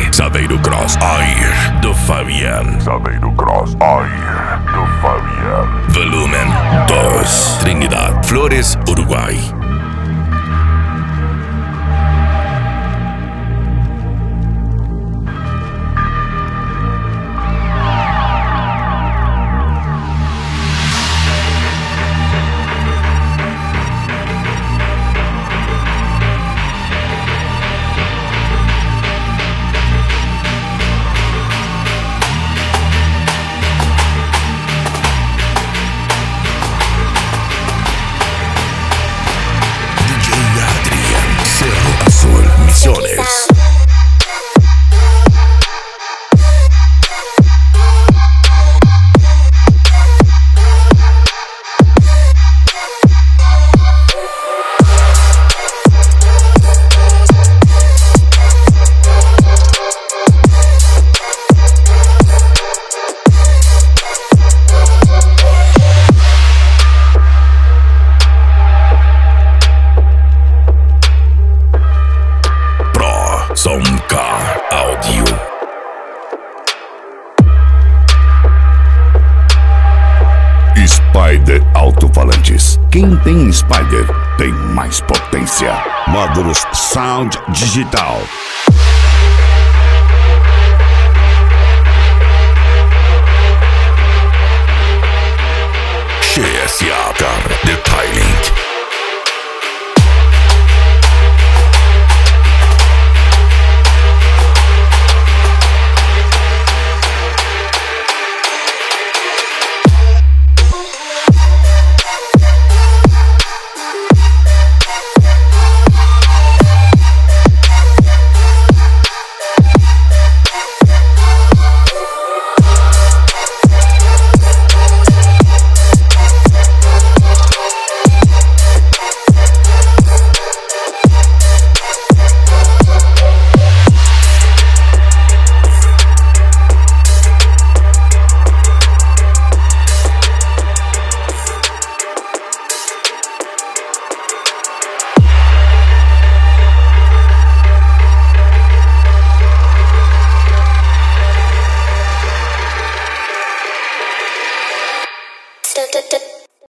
Saveiro Cross Air do Fabian. Saveiro Cross Air do Fabian. Volumen 2, Trinidad, Flores, Uruguay. Misiones. Soundcar Audio. Spider Alto-Falantes. Quem tem Spider tem mais potência. Módulos Sound Digital. CSA Car Detailing.